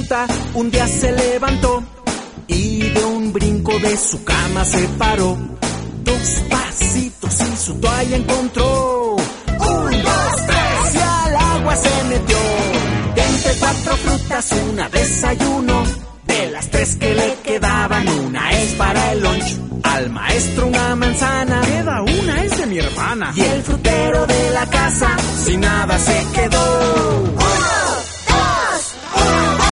Cenicienta un día se levantó y de un brinco de su cama se paró. 2 pasitos y su toalla encontró. 1, 2, 3 y al agua se metió. De entre 4 frutas una desayuno. De las 3 que le quedaban, una es para el lunch. Al maestro una manzana, queda una, es de mi hermana. Y el frutero de la casa sin nada se quedó. 1,